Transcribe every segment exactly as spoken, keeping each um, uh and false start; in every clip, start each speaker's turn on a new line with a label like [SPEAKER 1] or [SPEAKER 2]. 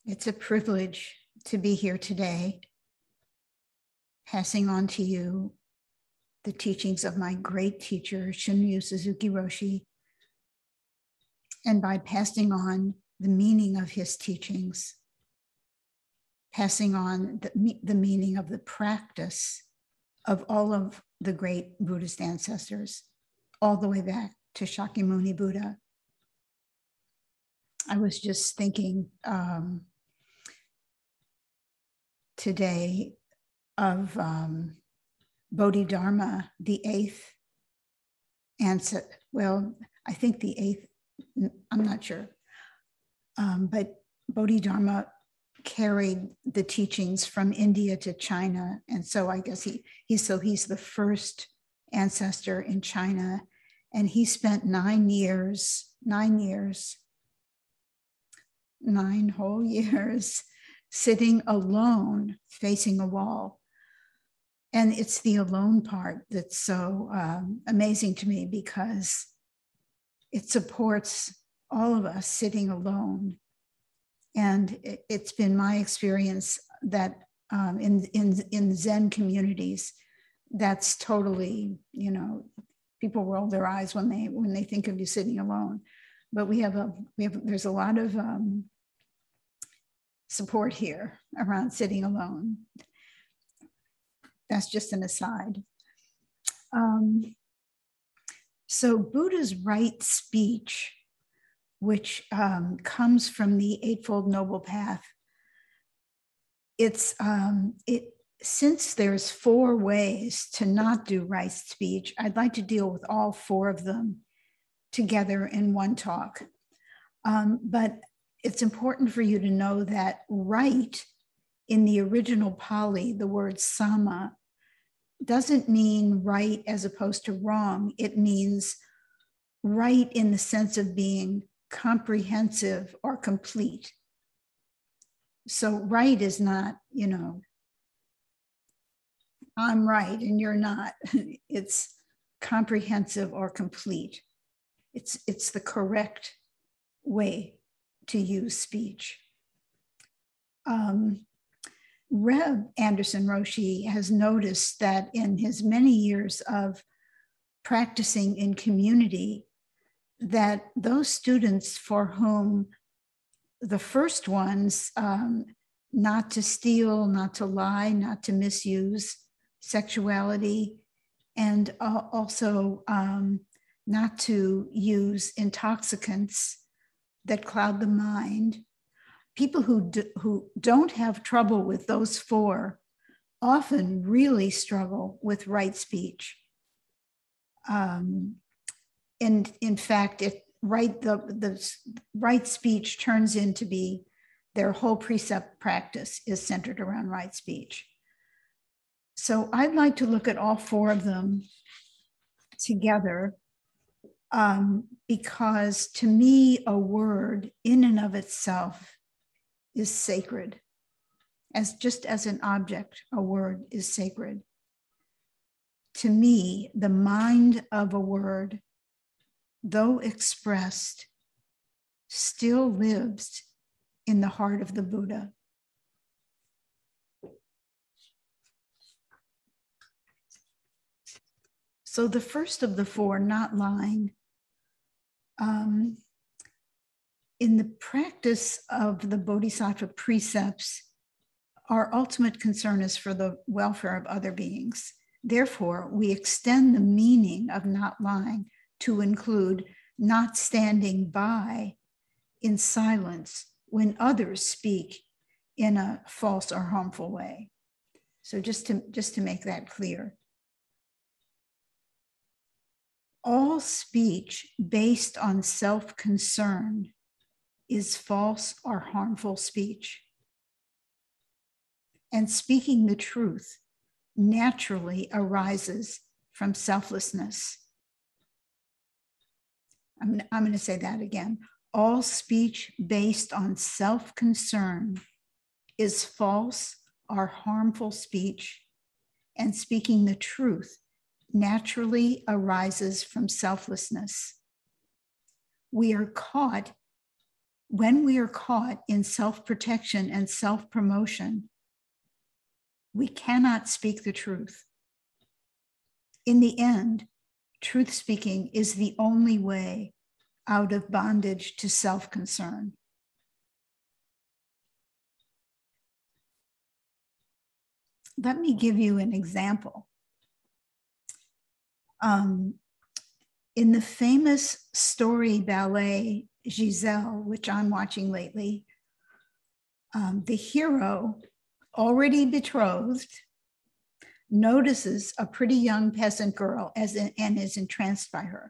[SPEAKER 1] It's a privilege to be here today, passing on to you the teachings of my great teacher, Shunryu Suzuki Roshi, and by passing on the meaning of his teachings, passing on the, the meaning of the practice of all of the great Buddhist ancestors, all the way back to Shakyamuni Buddha. I was just thinking um, today of um, Bodhidharma, the eighth ancestor. Well, I think the eighth, I'm not sure. Um, but Bodhidharma carried the teachings from India to China. And so I guess he, he so he's the first ancestor in China. And he spent nine years, nine years, nine whole years sitting alone facing a wall. And it's the alone part that's so um, amazing to me, because it supports all of us sitting alone. And it, it's been my experience that um, in, in, in Zen communities, that's totally, you know, people roll their eyes when they when they think of you sitting alone. But we have a we have there's a lot of um, support here around sitting alone. That's just an aside. Um, so Buddha's right speech, which um, comes from the Eightfold Noble Path, it's um, it since there's four ways to not do right speech, I'd like to deal with all four of them together in one talk. Um, but it's important for you to know that right in the original Pali, the word sama, doesn't mean right as opposed to wrong. It means right in the sense of being comprehensive or complete. So right is not, you know, I'm right and you're not. It's comprehensive or complete. It's, it's the correct way to use speech. Um, Reb Anderson Roshi has noticed that in his many years of practicing in community, that those students for whom the first ones, um, not to steal, not to lie, not to misuse sexuality, and uh, also um, not to use intoxicants that cloud the mind. People who, do, who don't have trouble with those four often really struggle with right speech. Um, and in fact, it right the, the right speech turns into be their whole precept practice is centered around right speech. So I'd like to look at all four of them together, um, because to me, a word in and of itself is sacred. As just as an object, a word is sacred. To me, the mind of a word, though expressed, still lives in the heart of the Buddha. So the first of the four, not lying, um, in the practice of the Bodhisattva precepts, our ultimate concern is for the welfare of other beings. Therefore, we extend the meaning of not lying to include not standing by in silence when others speak in a false or harmful way. So just to, just to make that clear. All speech based on self-concern is false or harmful speech. And speaking the truth naturally arises from selflessness. I'm, I'm going to say that again. All speech based on self-concern is false or harmful speech, and speaking the truth naturally arises from selflessness. We are caught when we are caught in self-protection and self-promotion, we cannot speak the truth. In the end, truth speaking is the only way out of bondage to self-concern. Let me give you an example. Um, in the famous story ballet Giselle, which I'm watching lately, um, the hero, already betrothed, notices a pretty young peasant girl as in, and is entranced by her.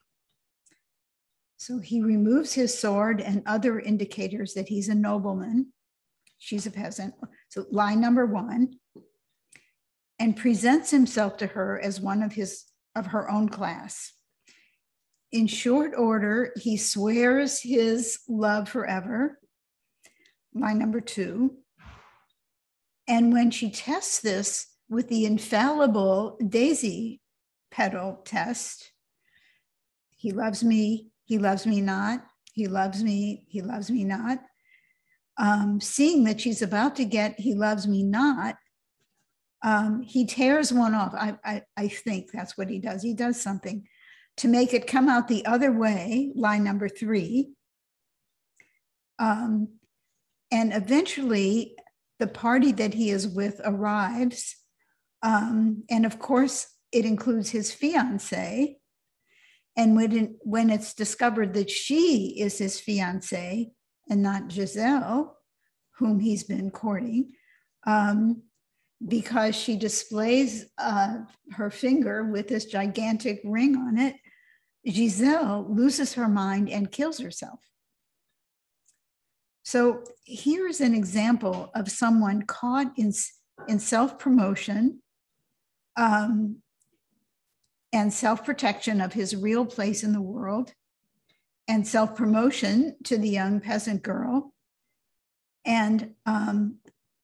[SPEAKER 1] So he removes his sword and other indicators that he's a nobleman. She's a peasant. So line number one, and presents himself to her as one of his of her own class. In short order, he swears his love forever. Line number two. And when she tests this with the infallible daisy petal test, he loves me, he loves me not, he loves me, he loves me not. Um, seeing that she's about to get he loves me not, um, he tears one off. I, I, I think that's what he does. He does something to make it come out the other way, line number three. Um, and eventually the party that he is with arrives. Um, and of course, it includes his fiancée. And when, it, when it's discovered that she is his fiancée and not Giselle, whom he's been courting, um, because she displays uh, her finger with this gigantic ring on it, Giselle loses her mind and kills herself. So here's an example of someone caught in, in self-promotion um, and self-protection of his real place in the world, and self-promotion to the young peasant girl. And um,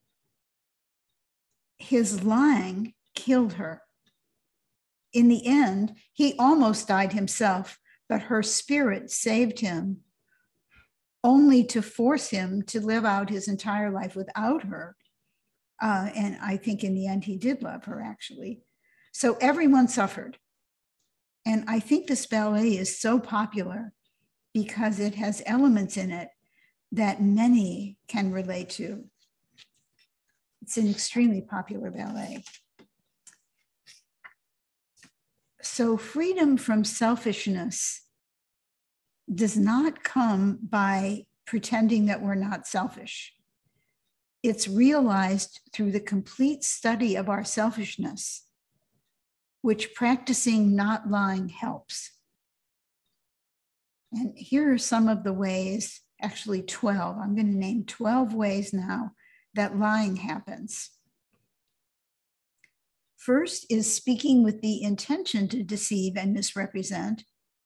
[SPEAKER 1] his lying killed her. In the end, he almost died himself, but her spirit saved him, only to force him to live out his entire life without her. Uh, and I think in the end, he did love her, actually. So everyone suffered. And I think this ballet is so popular because it has elements in it that many can relate to. It's an extremely popular ballet. So freedom from selfishness does not come by pretending that we're not selfish. It's realized through the complete study of our selfishness, which practicing not lying helps. And here are some of the ways, actually twelve. I'm going to name twelve ways now that lying happens. First is speaking with the intention to deceive and misrepresent.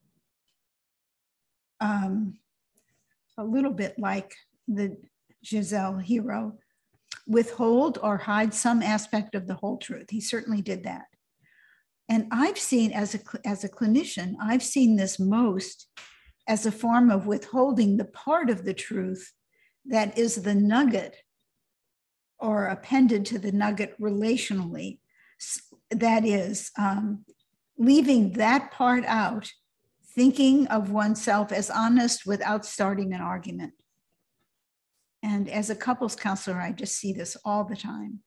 [SPEAKER 1] Um, a little bit like the Giselle hero, withhold or hide some aspect of the whole truth. He certainly did that. And I've seen, as a, as a clinician, I've seen this most as a form of withholding the part of the truth that is the nugget or appended to the nugget relationally. That is, um, leaving that part out, thinking of oneself as honest without starting an argument. And as a couples counselor, I just see this all the time.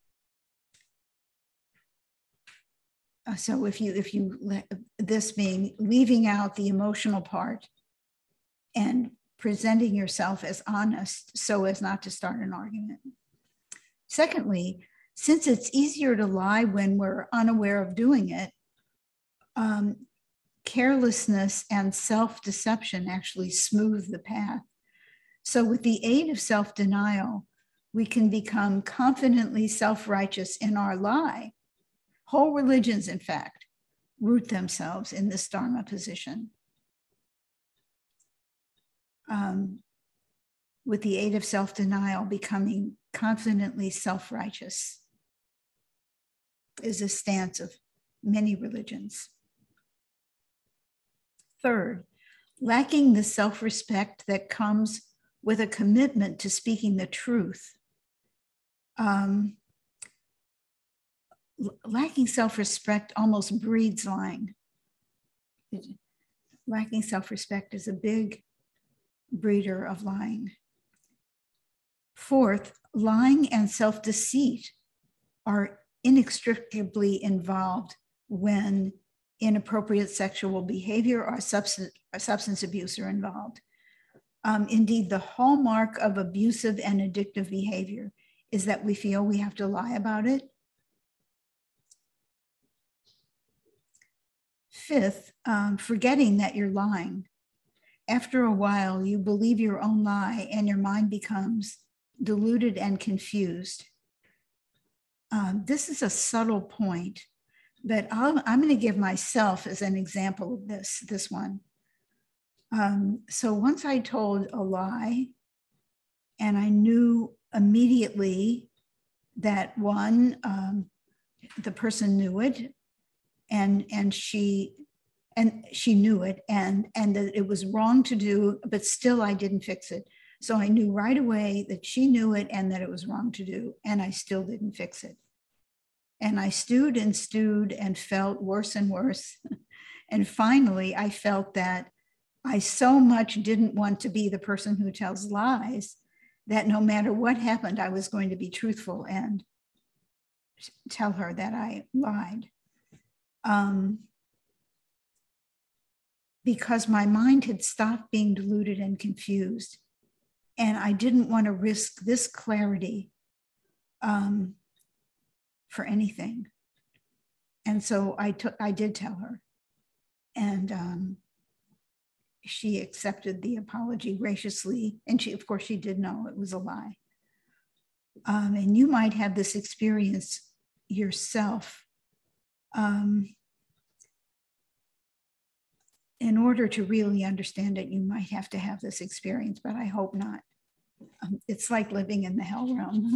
[SPEAKER 1] Uh, so if you, if you, this being leaving out the emotional part and presenting yourself as honest so as not to start an argument. Secondly, since it's easier to lie when we're unaware of doing it, um, carelessness and self-deception actually smooth the path. So with the aid of self-denial, we can become confidently self-righteous in our lie. Whole religions, in fact, root themselves in this Dharma position. Um, with the aid of self-denial, becoming confidently self-righteous is a stance of many religions. Third, lacking the self-respect that comes with a commitment to speaking the truth. Um, lacking self-respect almost breeds lying. Lacking self-respect is a big breeder of lying. Fourth, lying and self-deceit are inextricably involved when inappropriate sexual behavior or substance, or substance abuse are involved. Um, indeed, the hallmark of abusive and addictive behavior is that we feel we have to lie about it. Fifth, um, forgetting that you're lying. After a while, you believe your own lie and your mind becomes deluded and confused. Um, this is a subtle point, but I'll, I'm going to give myself as an example of this, this one. Um, so once I told a lie, and I knew immediately that one, um, the person knew it, and and she and she knew it, and and that it was wrong to do, but still I didn't fix it. So I knew right away that she knew it and that it was wrong to do, and I still didn't fix it. And I stewed and stewed and felt worse and worse. And finally, I felt that I so much didn't want to be the person who tells lies that no matter what happened, I was going to be truthful and tell her that I lied. Um, because my mind had stopped being deluded and confused. And I didn't want to risk this clarity um, for anything. And so I took, I did tell her. And um, she accepted the apology graciously. And she, of course, she did know it was a lie. Um, and you might have this experience yourself. Um, in order to really understand it, you might have to have this experience, but I hope not. Um, it's like living in the hell realm.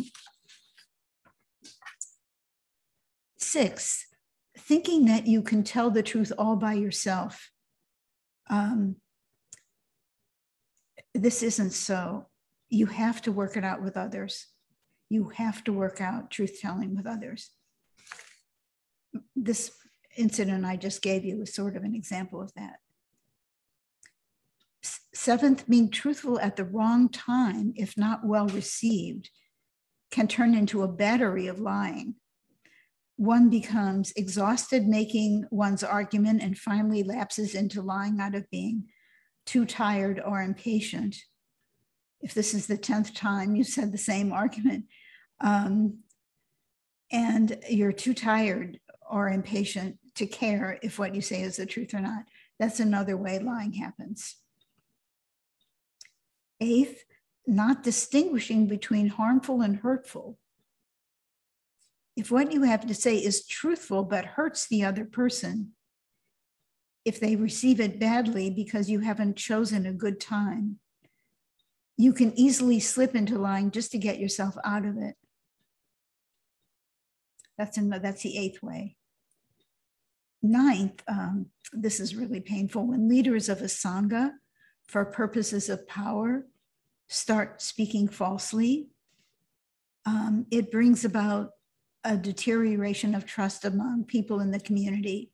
[SPEAKER 1] Six, thinking that you can tell the truth all by yourself. Um, this isn't so. You have to work it out with others. You have to work out truth-telling with others. This incident I just gave you is sort of an example of that. Seventh, being truthful at the wrong time, if not well received, can turn into a battery of lying. One becomes exhausted making one's argument and finally lapses into lying out of being too tired or impatient. If this is the tenth time you said the same argument, um, and you're too tired or impatient to care if what you say is the truth or not, that's another way lying happens. Eighth, not distinguishing between harmful and hurtful. If what you have to say is truthful but hurts the other person, if they receive it badly because you haven't chosen a good time, you can easily slip into lying just to get yourself out of it. That's, in, that's the eighth way. Ninth, um, this is really painful. When leaders of a Sangha, for purposes of power, start speaking falsely, um, it brings about a deterioration of trust among people in the community.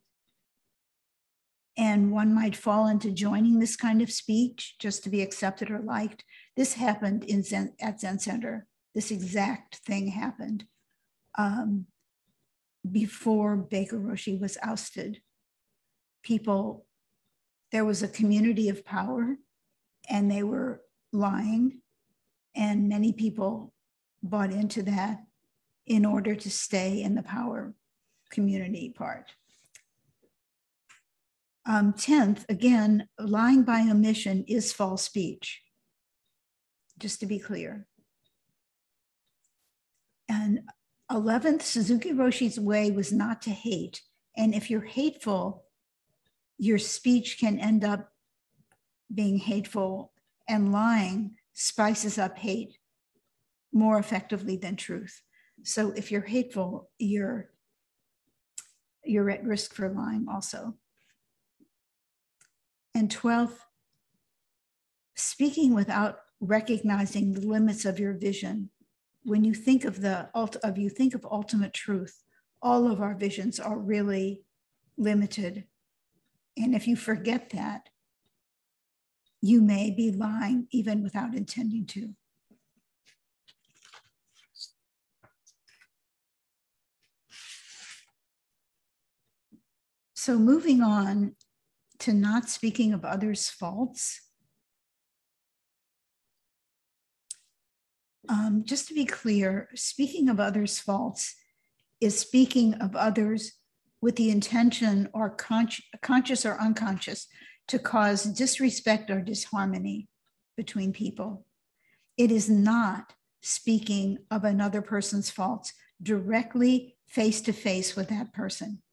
[SPEAKER 1] And one might fall into joining this kind of speech just to be accepted or liked. This happened in Zen, at Zen Center. This exact thing happened um, before Baker Roshi was ousted. People, there was a community of power and they were lying, and many people bought into that in order to stay in the power community part. Um, tenth, again, lying by omission is false speech, just to be clear. And eleventh, Suzuki Roshi's way was not to hate. And if you're hateful, your speech can end up being hateful, and lying spices up hate more effectively than truth. So if you're hateful, you're, you're at risk for lying also. And twelfth, speaking without recognizing the limits of your vision. When you think of the of you think of ultimate truth, all of our visions are really limited. And if you forget that, you may be lying even without intending to. So moving on to not speaking of others' faults. Um, just to be clear, speaking of others' faults is speaking of others with the intention or con- conscious or unconscious to cause disrespect or disharmony between people. It is not speaking of another person's faults directly face to face with that person.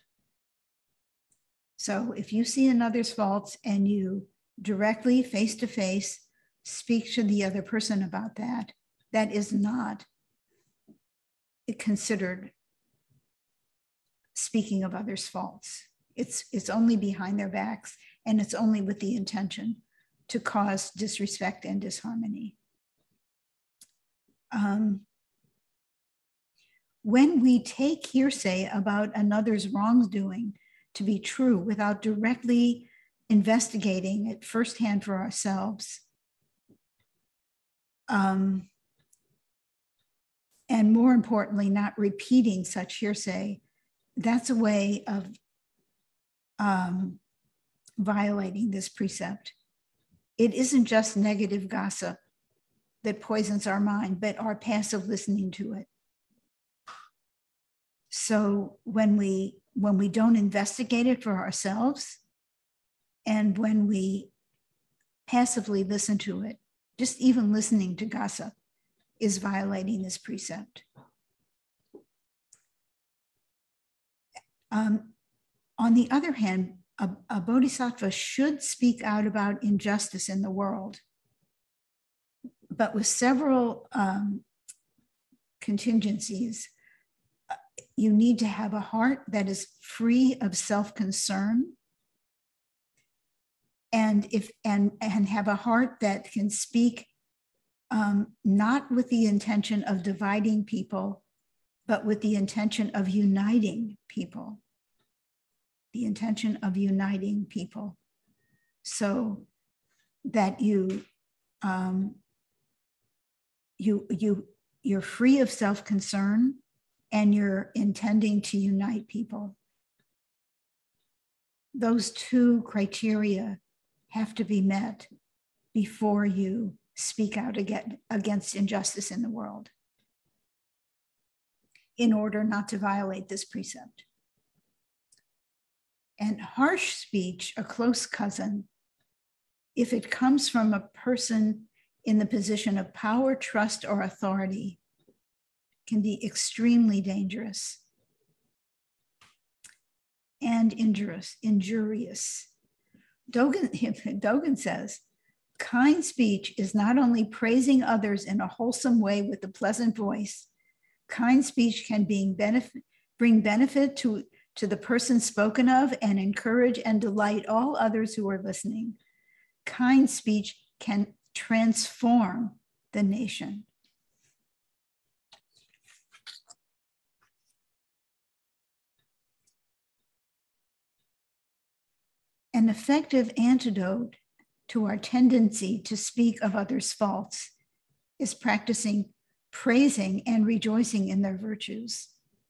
[SPEAKER 1] So if you see another's faults and you directly face to face speak to the other person about that, that is not considered speaking of others' faults. It's, it's only behind their backs, and it's only with the intention to cause disrespect and disharmony. Um, when we take hearsay about another's wrongdoing to be true without directly investigating it firsthand for ourselves, um, and more importantly, not repeating such hearsay, that's a way of um, violating this precept. It isn't just negative gossip that poisons our mind, but our passive listening to it. So when we when we don't investigate it for ourselves, and when we passively listen to it, just even listening to gossip is violating this precept. Um, on the other hand, a, a bodhisattva should speak out about injustice in the world, but with several um, contingencies. You need to have a heart that is free of self-concern, and if and and have a heart that can speak um, not with the intention of dividing people, but with the intention of uniting people. The intention of uniting people, so that you um, you you you're free of self-concern, and you're intending to unite people. Those two criteria have to be met before you speak out against injustice in the world, in order not to violate this precept. And harsh speech, a close cousin, if it comes from a person in the position of power, trust, or authority, can be extremely dangerous and injurious. injurious. Dogen, Dogen says, kind speech is not only praising others in a wholesome way with a pleasant voice. Kind speech can being benefit, bring benefit to, to the person spoken of and encourage and delight all others who are listening. Kind speech can transform the nation. An effective antidote to our tendency to speak of others' faults is practicing praising and rejoicing in their virtues.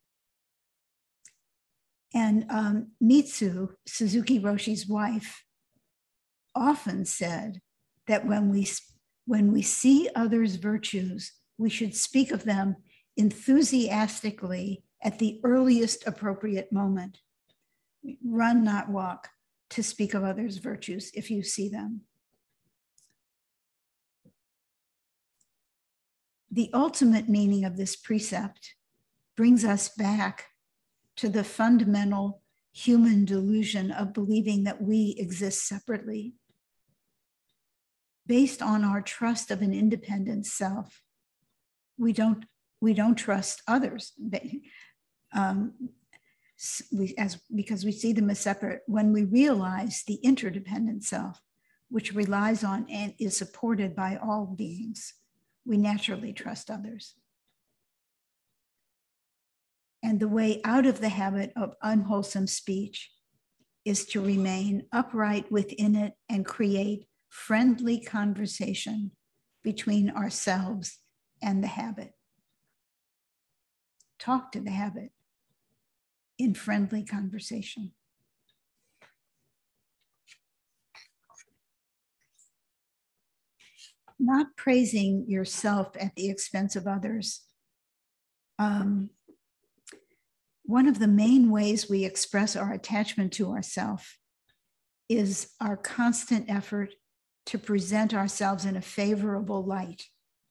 [SPEAKER 1] And um, Mitsu, Suzuki Roshi's wife, often said that when we, when we see others' virtues, we should speak of them enthusiastically at the earliest appropriate moment. Run, not walk, to speak of others' virtues if you see them. The ultimate meaning of this precept brings us back to the fundamental human delusion of believing that we exist separately, based on our trust of an independent self. We don't, we don't trust others. Um, we, as, because we see them as separate. When we realize the interdependent self, which relies on and is supported by all beings. We naturally trust others. And the way out of the habit of unwholesome speech is to remain upright within it and create friendly conversation between ourselves and the habit. Talk to the habit in friendly conversation. Not praising yourself at the expense of others. Um, one of the main ways we express our attachment to ourselves is our constant effort to present ourselves in a favorable light.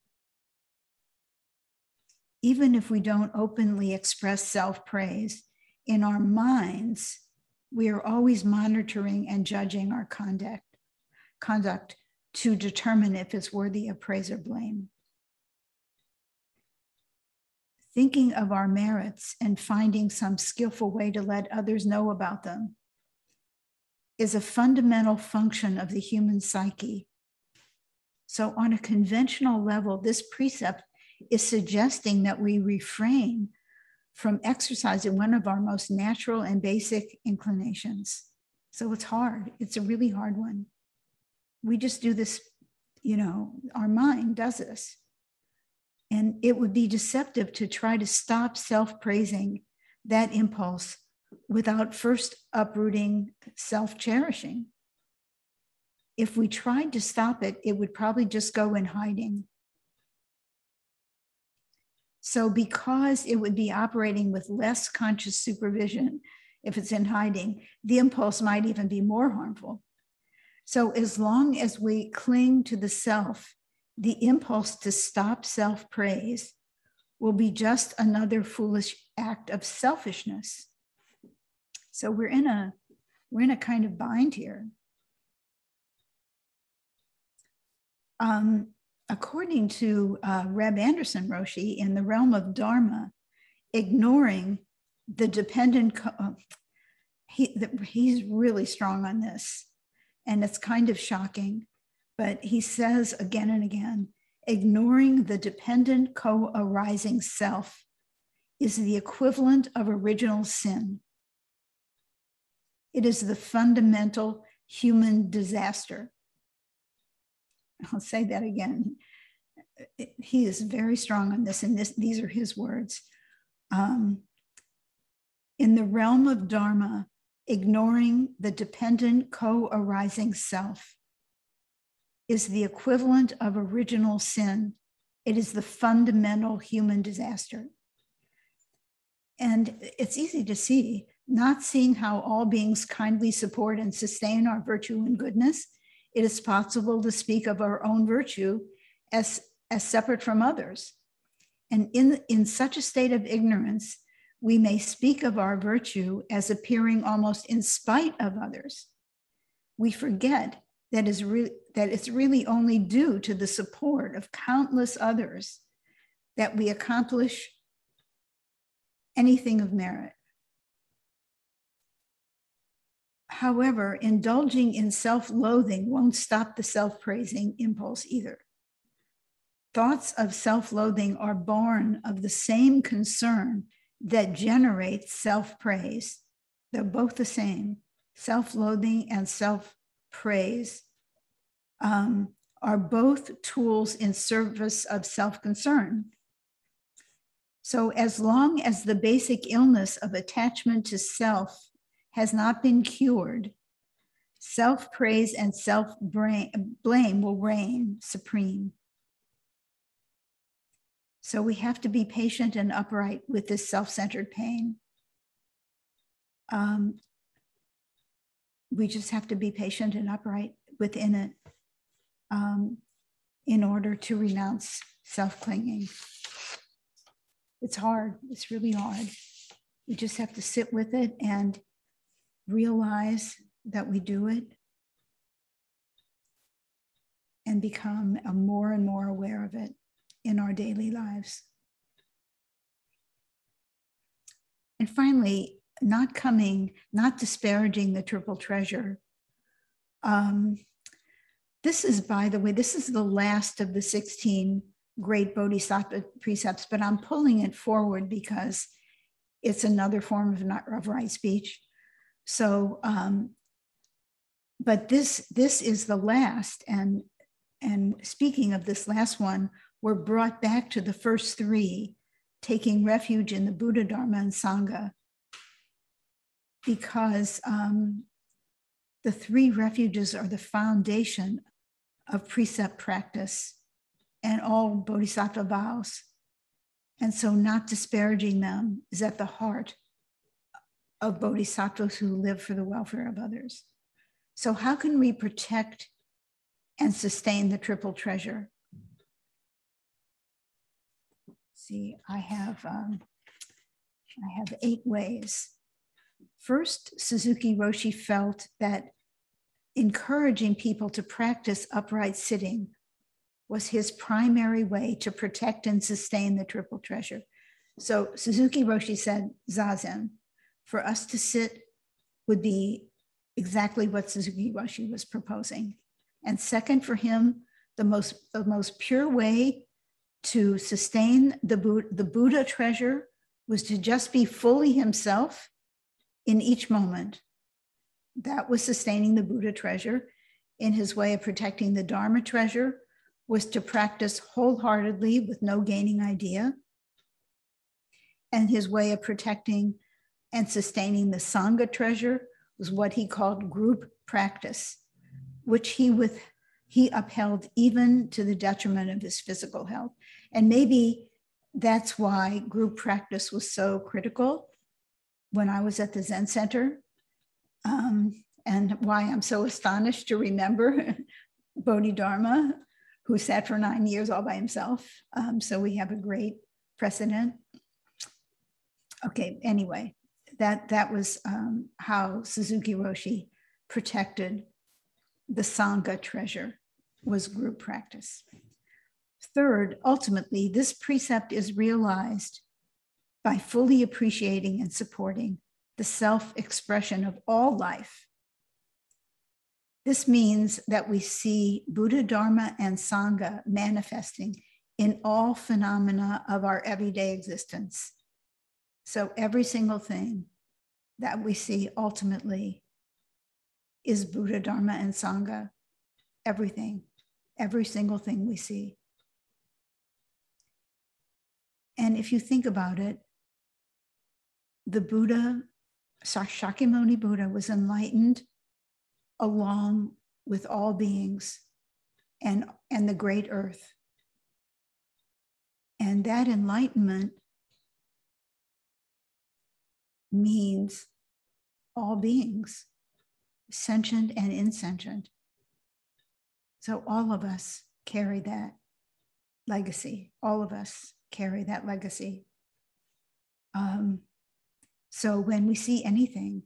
[SPEAKER 1] Even if we don't openly express self-praise, in our minds, we are always monitoring and judging our conduct, conduct to determine if it's worthy of praise or blame. Thinking of our merits and finding some skillful way to let others know about them is a fundamental function of the human psyche. So on a conventional level, this precept is suggesting that we refrain from exercising one of our most natural and basic inclinations. So it's hard. It's a really hard one. We just do this, you know, our mind does this. And it would be deceptive to try to stop self-praising that impulse without first uprooting self-cherishing. If we tried to stop it, it would probably just go in hiding. So because it would be operating with less conscious supervision, if it's in hiding, the impulse might even be more harmful. So as long as we cling to the self, the impulse to stop self-praise will be just another foolish act of selfishness. So we're in a, we're in a kind of bind here. Um, according to uh, Reb Anderson Roshi, in the realm of Dharma, ignoring the dependent, uh, he, the, he's really strong on this. And it's kind of shocking, but he says again and again, ignoring the dependent co-arising self is the equivalent of original sin. It is the fundamental human disaster. I'll say that again. He is very strong on this, and this, these are his words. Um, in the realm of Dharma, ignoring the dependent co-arising self is the equivalent of original sin. It is the fundamental human disaster. And it's easy to see, not seeing how all beings kindly support and sustain our virtue and goodness, it is possible to speak of our own virtue as, as separate from others. And in, in such a state of ignorance, we may speak of our virtue as appearing almost in spite of others. We forget that, is re- that it's really only due to the support of countless others that we accomplish anything of merit. However, indulging in self-loathing won't stop the self-praising impulse either. Thoughts of self-loathing are born of the same concern that generates self-praise. They're both the same. Self-loathing and self-praise um, are both tools in service of self-concern. So as long as the basic illness of attachment to self has not been cured, self-praise and self-blame will reign supreme. So we have to be patient and upright with this self-centered pain. Um, we just have to be patient and upright within it um, in order to renounce self-clinging. It's hard, it's really hard. We just have to sit with it and realize that we do it and become a more and more aware of it in our daily lives. And finally, not coming, not disparaging the triple treasure. Um, This is, by the way, this is the last of the sixteen great Bodhisattva precepts, but I'm pulling it forward because it's another form of, not, of right speech. So, um, but this, this is the last. And, and speaking of this last one, we're brought back to the first three, taking refuge in the Buddha, Dharma, and Sangha, because um, the three refuges are the foundation of precept practice and all bodhisattva vows. And so not disparaging them is at the heart of bodhisattvas who live for the welfare of others. So how can we protect and sustain the triple treasure? See, I have, um, I have eight ways. First, Suzuki Roshi felt that encouraging people to practice upright sitting was his primary way to protect and sustain the triple treasure. So Suzuki Roshi said, Zazen, for us to sit would be exactly what Suzuki Roshi was proposing. And second, for him, the most, the most pure way to sustain the Buddha, the Buddha treasure was to just be fully himself in each moment. That was sustaining the Buddha treasure. In his way of protecting the Dharma treasure was to practice wholeheartedly with no gaining idea. And his way of protecting and sustaining the Sangha treasure was what he called group practice, which he with he upheld even to the detriment of his physical health. And maybe that's why group practice was so critical when I was at the Zen Center, um, and why I'm so astonished to remember Bodhidharma, who sat for nine years all by himself. Um, so we have a great precedent. Okay, anyway, that, that was um, how Suzuki Roshi protected the Sangha treasure, was group practice. Third, ultimately, this precept is realized by fully appreciating and supporting the self-expression of all life. This means that we see Buddha, Dharma, and Sangha manifesting in all phenomena of our everyday existence. So every single thing that we see ultimately is Buddha, Dharma, and Sangha. Everything, every single thing we see. And if you think about it, the Buddha, Shakyamuni Buddha, was enlightened along with all beings and, and the great earth. And that enlightenment means all beings, sentient and insentient. So all of us carry that legacy. All of us carry that legacy. Um, so when we see anything,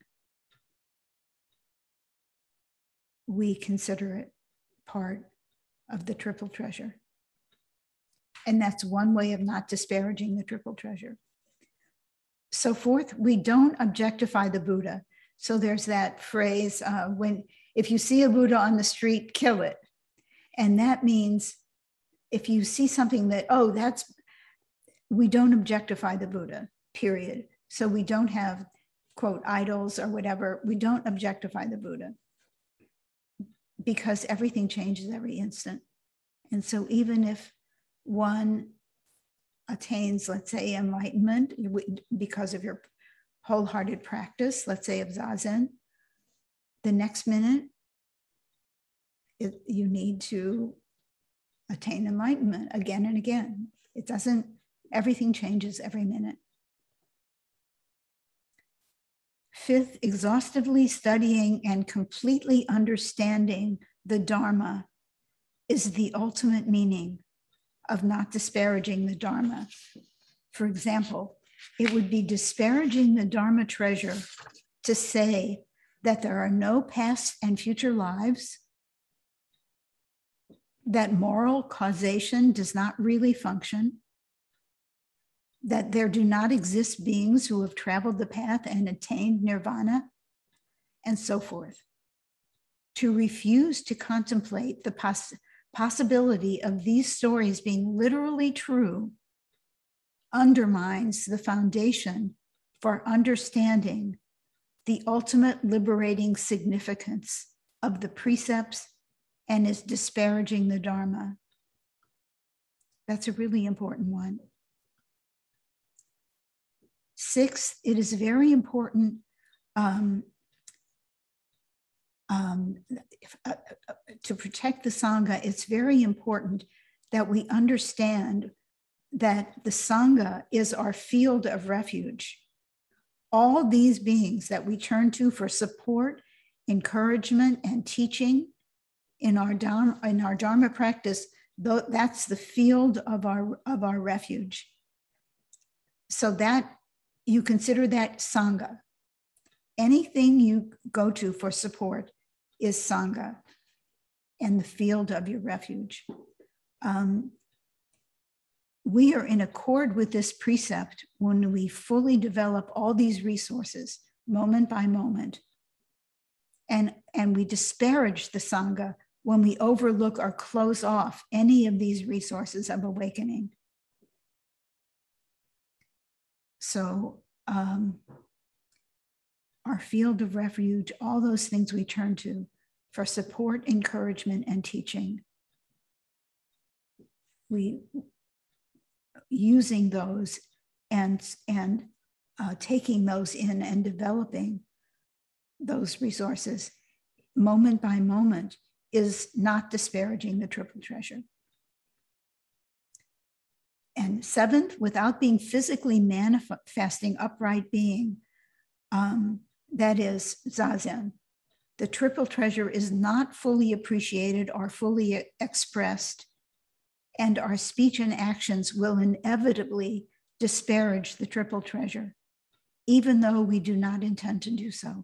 [SPEAKER 1] we consider it part of the triple treasure. And that's one way of not disparaging the triple treasure. So fourth, we don't objectify the Buddha. So there's that phrase, uh, when if you see a Buddha on the street, kill it. And that means if you see something that, oh, that's, we don't objectify the Buddha, period. So we don't have, quote, idols or whatever. We don't objectify the Buddha because everything changes every instant. And so even if one attains, let's say, enlightenment because of your wholehearted practice, let's say of Zazen, the next minute, it, you need to attain enlightenment again and again. It doesn't, everything changes every minute. Fifth, exhaustively studying and completely understanding the Dharma is the ultimate meaning of not disparaging the Dharma. For example, it would be disparaging the Dharma treasure to say that there are no past and future lives, that moral causation does not really function, that there do not exist beings who have traveled the path and attained nirvana, and so forth. to refuse to contemplate the poss possibility of these stories being literally true undermines the foundation for understanding the ultimate liberating significance of the precepts and is disparaging the Dharma. That's a really important one. Sixth, it is very important um, um, if, uh, uh, to protect the Sangha. It's very important that we understand that the Sangha is our field of refuge. All these beings that we turn to for support, encouragement, and teaching in our Dharma, in our Dharma practice, though that's the field of our, of our refuge. So that you consider that Sangha. Anything you go to for support is Sangha and the field of your refuge. Um, we are in accord with this precept when we fully develop all these resources moment by moment. And, and we disparage the Sangha when we overlook or close off any of these resources of awakening. So um, our field of refuge, all those things we turn to for support, encouragement, and teaching. We using those and, and uh, taking those in and developing those resources moment by moment is not disparaging the triple treasure. And seventh, without being physically manifesting upright being, um, that is Zazen. The triple treasure is not fully appreciated or fully expressed, and our speech and actions will inevitably disparage the triple treasure, even though we do not intend to do so.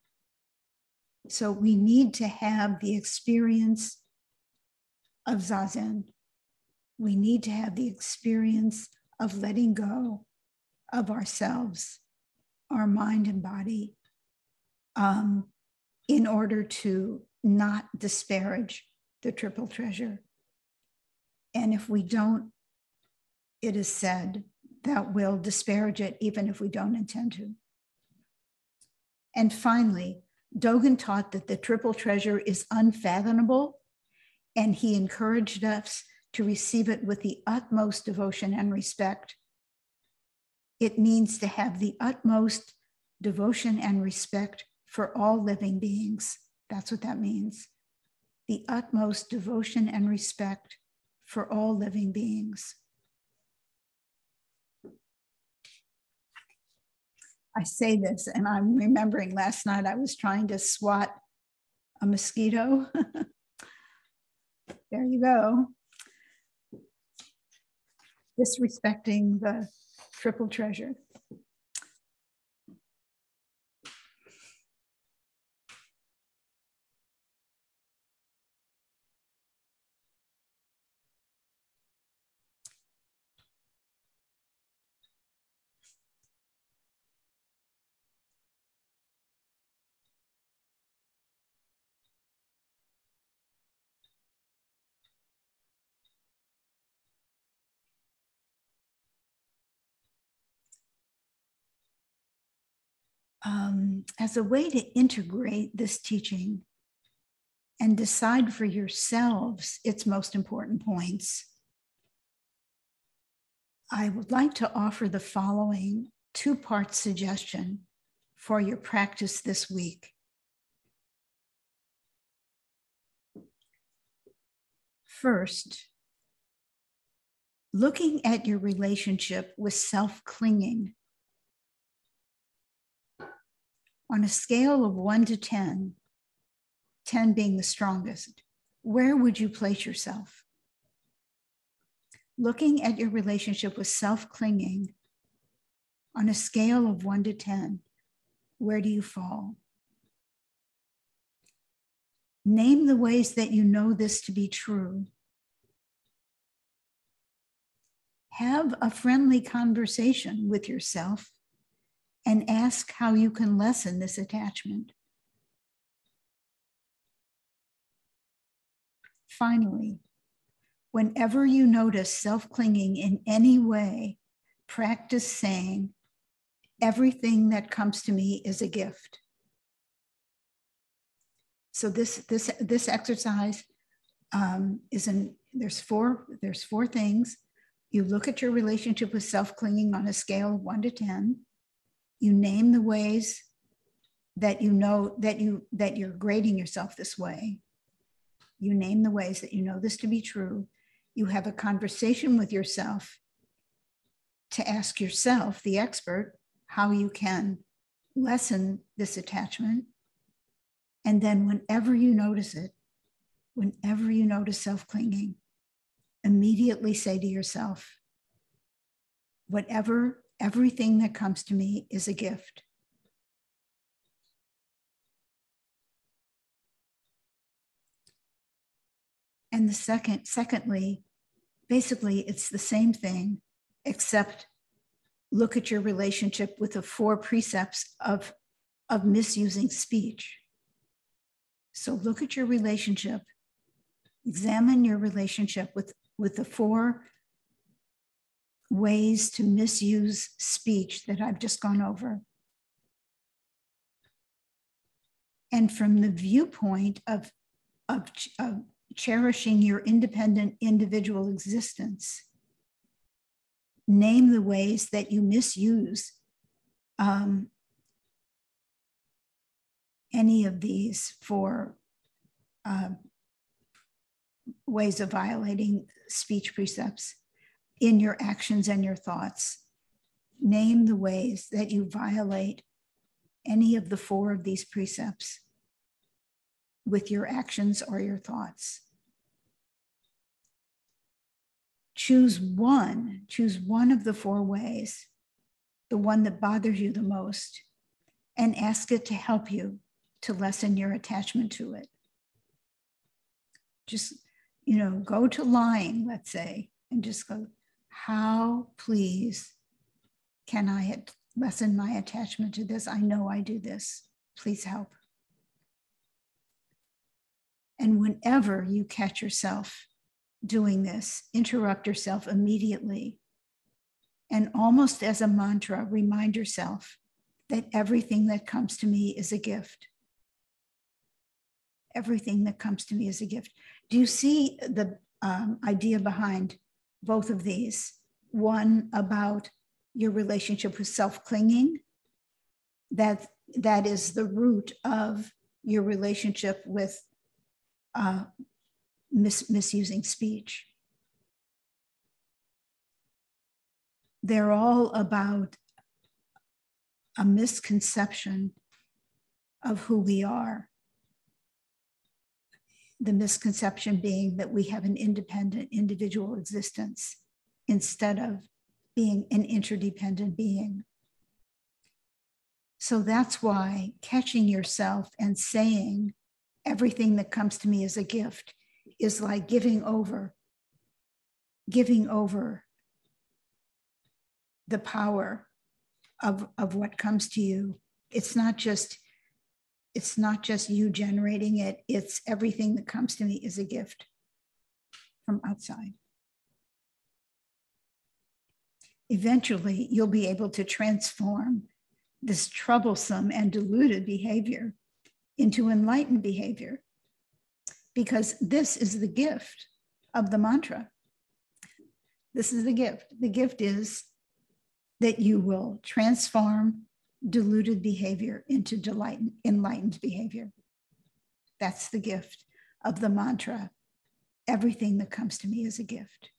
[SPEAKER 1] So we need to have the experience of Zazen. We need to have the experience of letting go of ourselves, our mind and body, um, in order to not disparage the triple treasure. And if we don't, it is said that we'll disparage it even if we don't intend to. And finally, Dogen taught that the triple treasure is unfathomable, and he encouraged us to receive it with the utmost devotion and respect. It means to have the utmost devotion and respect for all living beings. That's what that means. The utmost devotion and respect for all living beings. I say this, and I'm remembering last night I was trying to swat a mosquito. There you go. Disrespecting the triple treasure. Um, as a way to integrate this teaching and decide for yourselves its most important points, I would like to offer the following two-part suggestion for your practice this week. First, looking at your relationship with self-clinging. On a scale of one to ten, ten being the strongest, where would you place yourself? Looking at your relationship with self-clinging, on a scale of one to ten, where do you fall? Name the ways that you know this to be true. Have a friendly conversation with yourself and ask how you can lessen this attachment. finally, whenever you notice self-clinging in any way, practice saying, everything that comes to me is a gift. So this, this, this exercise um, is in, there's four, there's four things. You look at your relationship with self-clinging on a scale of one to ten. You name the ways that you know that you that you're grading yourself this way. You name the ways that you know this to be true. You have a conversation with yourself to ask yourself, the expert, how you can lessen this attachment. And then whenever you notice it, whenever you notice self-clinging, immediately say to yourself, whatever, everything that comes to me is a gift. And the second, secondly, basically it's the same thing, except look at your relationship with the four precepts of, of misusing speech. So look at your relationship, examine your relationship with, with the four ways to misuse speech that I've just gone over. And from the viewpoint of, of, of cherishing your independent individual existence, name the ways that you misuse um, any of these four uh, ways of violating speech precepts in your actions and your thoughts. Name the ways that you violate any of the four of these precepts with your actions or your thoughts. Choose one, choose one of the four ways, the one that bothers you the most, and ask it to help you to lessen your attachment to it. Just, you know, go to lying, let's say, and just go, how, please, can I lessen my attachment to this? I know I do this. Please help. And whenever you catch yourself doing this, interrupt yourself immediately. And almost as a mantra, remind yourself that everything that comes to me is a gift. Everything that comes to me is a gift. Do you see the um, idea behind both of these? One about your relationship with self-clinging, that, that is the root of your relationship with uh, mis misusing speech. They're all about a misconception of who we are. The misconception being that we have an independent individual existence instead of being an interdependent being. So that's why catching yourself and saying everything that comes to me is a gift is like giving over, giving over the power of, of what comes to you. It's not just It's not just you generating it, it's everything that comes to me is a gift from outside. Eventually, you'll be able to transform this troublesome and deluded behavior into enlightened behavior, because this is the gift of the mantra. This is the gift. The gift is that you will transform deluded behavior into delight, enlightened behavior. That's the gift of the mantra. Everything that comes to me is a gift.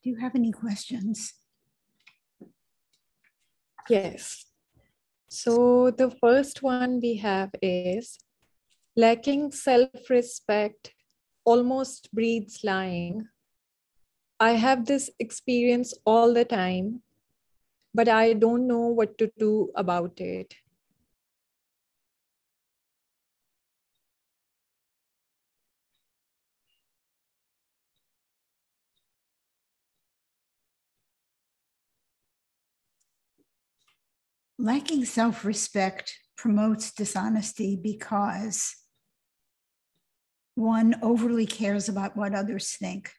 [SPEAKER 1] Do you have any questions?
[SPEAKER 2] Yes. So the first one we have is, lacking self-respect almost breeds lying. I have this experience all the time, but I don't know what to do about it.
[SPEAKER 1] Lacking self-respect promotes dishonesty because one overly cares about what others think.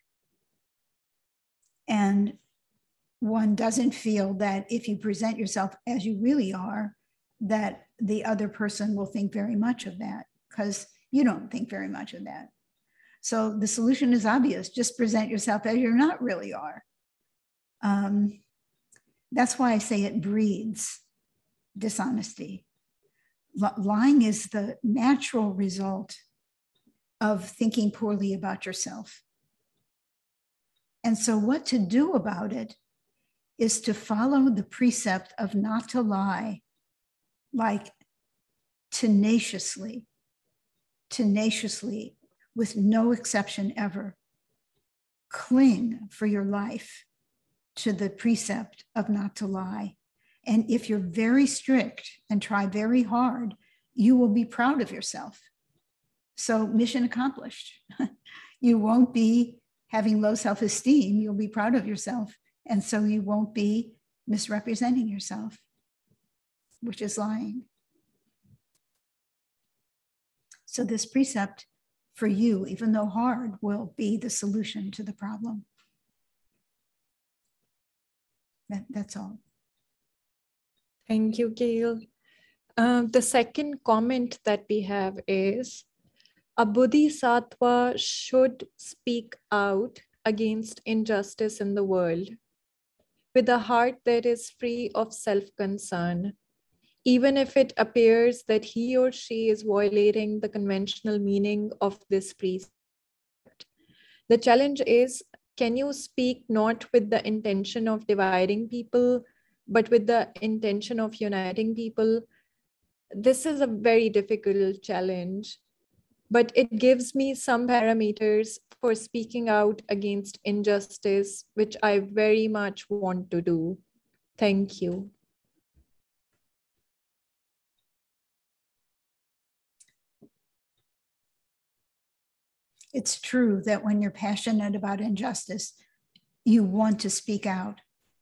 [SPEAKER 1] And one doesn't feel that if you present yourself as you really are, that the other person will think very much of that, because you don't think very much of that. So the solution is obvious. Just present yourself as you're not really are. Um, that's why I say it breeds dishonesty. L- lying is the natural result of thinking poorly about yourself. And so what to do about it is to follow the precept of not to lie, like tenaciously, tenaciously, with no exception ever. Cling for your life to the precept of not to lie. And if you're very strict and try very hard, you will be proud of yourself. So mission accomplished. You won't be having low self-esteem. You'll be proud of yourself. And so you won't be misrepresenting yourself, which is lying. So this precept for you, even though hard, will be the solution to the problem. That, that's all.
[SPEAKER 2] Thank you, Gail. Uh, the second comment that we have is, a bodhisattva should speak out against injustice in the world with a heart that is free of self-concern, even if it appears that he or she is violating the conventional meaning of this precept. The challenge is, can you speak not with the intention of dividing people, but with the intention of uniting people? This is a very difficult challenge, but it gives me some parameters for speaking out against injustice, which I very much want to do. Thank you.
[SPEAKER 1] It's true that when you're passionate about injustice, you want to speak out.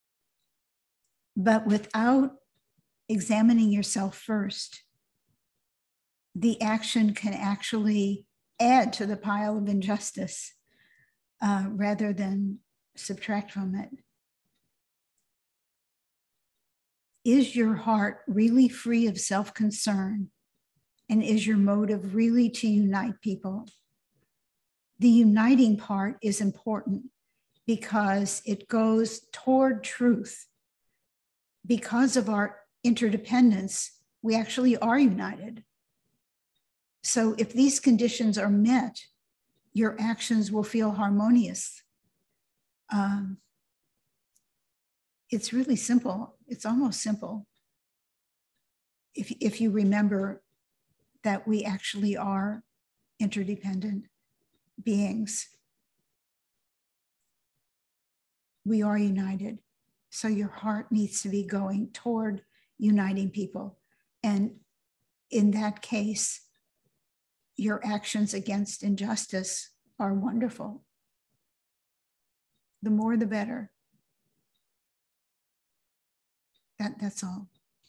[SPEAKER 1] But without examining yourself first, the action can actually add to the pile of injustice uh, rather than subtract from it. Is your heart really free of self-concern? And is your motive really to unite people? The uniting part is important because it goes toward truth. Because of our interdependence, we actually are united. So if these conditions are met, your actions will feel harmonious. Um, it's really simple. It's almost simple. If, if you remember that we actually are interdependent beings. We are united. So your heart needs to be going toward uniting people. And in that case, your actions against injustice are wonderful. The more, the better. That, that's all.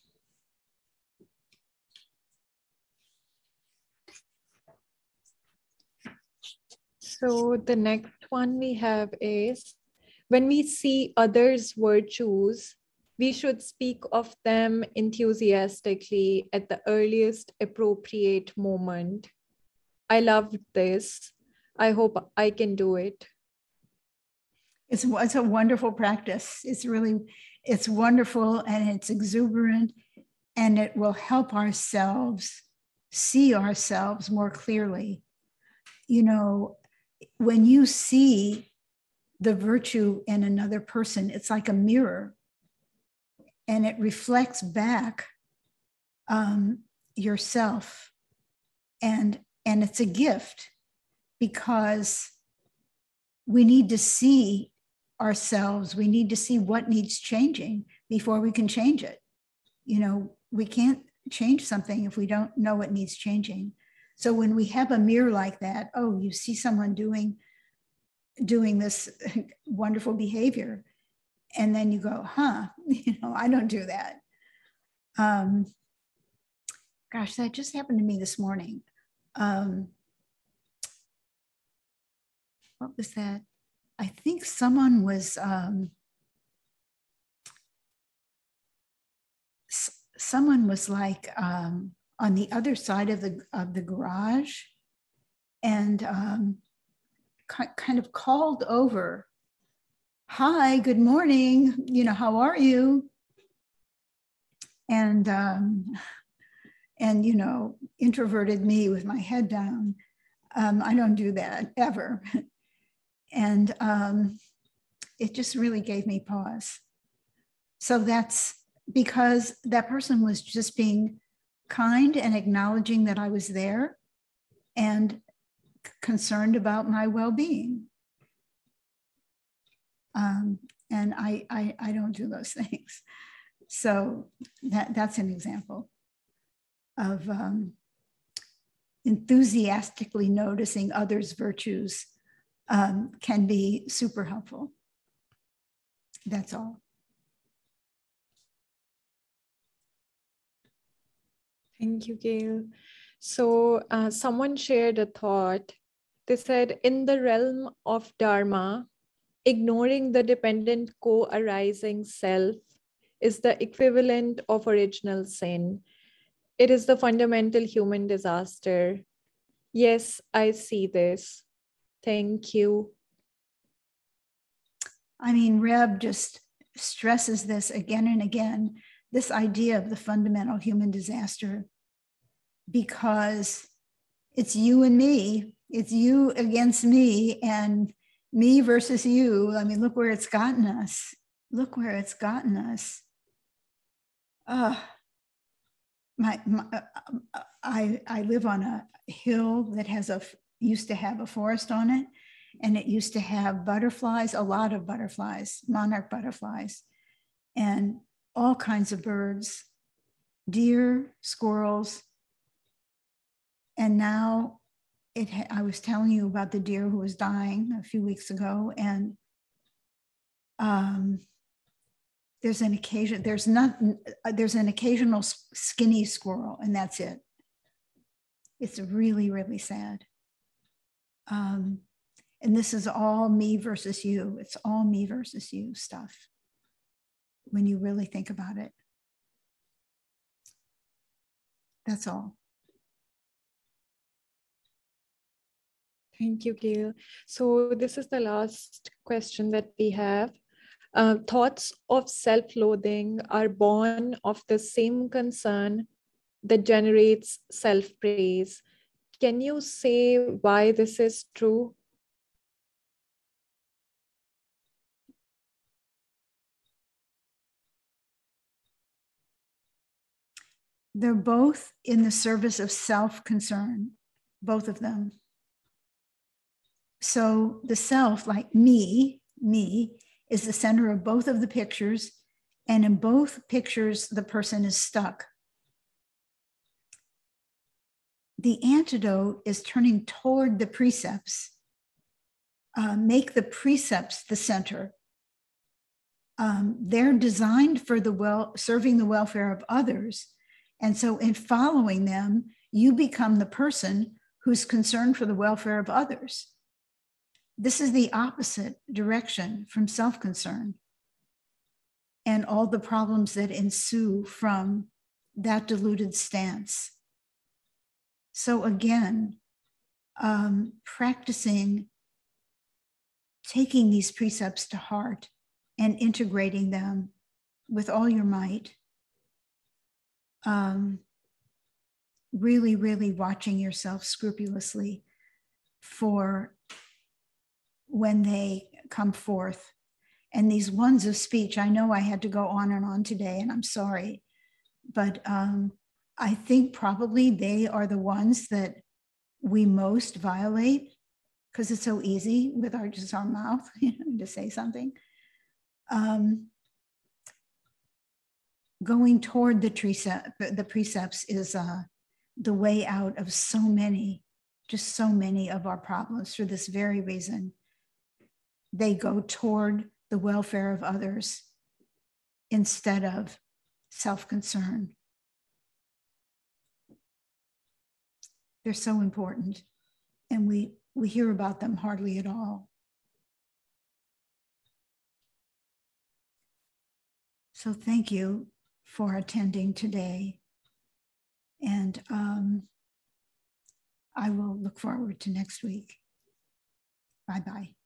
[SPEAKER 2] So the next one we have is, when we see others' virtues, we should speak of them enthusiastically at the earliest appropriate moment. I love this. I hope I can do it.
[SPEAKER 1] It's, it's a wonderful practice. It's really, it's wonderful and it's exuberant, and it will help ourselves see ourselves more clearly. You know, when you see the virtue in another person. It's like a mirror, and it reflects back um, yourself. And, and it's a gift, because we need to see ourselves. We need to see what needs changing before we can change it. You know, we can't change something if we don't know what needs changing. So when we have a mirror like that, oh, you see someone doing, doing this wonderful behavior, and then you go, huh, you know, I don't do that. Um, gosh, that just happened to me this morning. Um, what was that? I think someone was, um, s- someone was like um, on the other side of the, of the garage, and um, ki- kind of called over, hi, good morning, you know, how are you? And, um, and, you know, introverted me with my head down. Um, I don't do that ever. And um, it just really gave me pause. So that's because that person was just being kind and acknowledging that I was there and concerned about my well-being. Um, and I, I, I don't do those things. So that, that's an example of um, enthusiastically noticing others' virtues um, can be super helpful. That's all.
[SPEAKER 2] Thank you, Gail. So uh, someone shared a thought. They said, in the realm of Dharma, ignoring the dependent co-arising self is the equivalent of original sin. It is the fundamental human disaster. Yes, I see this. Thank you.
[SPEAKER 1] I mean, Reb just stresses this again and again, this idea of the fundamental human disaster, because it's you and me, it's you against me, and me versus you. I mean, look where it's gotten us. Look where it's gotten us. Uh, my, my uh, I, I live on a hill that has a, used to have a forest on it, and it used to have butterflies, a lot of butterflies, monarch butterflies, and all kinds of birds, deer, squirrels. And now it, I was telling you about the deer who was dying a few weeks ago, and um, there's an occasion, there's not, there's an occasional skinny squirrel, and that's it. It's really, really sad. Um, and this is all me versus you. It's all me versus you stuff when you really think about it. That's all.
[SPEAKER 2] Thank you, Gail. So this is the last question that we have. Uh, thoughts of self-loathing are born of the same concern that generates self-praise. Can you say why this is true?
[SPEAKER 1] They're both in the service of self-concern, both of them. So the self, like me, me, is the center of both of the pictures. And in both pictures, the person is stuck. The antidote is turning toward the precepts. Uh, make the precepts the center. Um, they're designed for the well, serving the welfare of others. And so in following them, you become the person who's concerned for the welfare of others. This is the opposite direction from self-concern and all the problems that ensue from that diluted stance. So again, um, practicing taking these precepts to heart and integrating them with all your might. Um, really, really watching yourself scrupulously for when they come forth. And these ones of speech, I know I had to go on and on today, and I'm sorry, but um, I think probably they are the ones that we most violate, because it's so easy with our just our mouth, you know, to say something. Um, going toward the precept, the precepts is uh, the way out of so many, just so many of our problems. For this very reason, they go toward the welfare of others instead of self-concern. They're so important, and we, we hear about them hardly at all. So thank you for attending today. And um, I will look forward to next week. Bye-bye.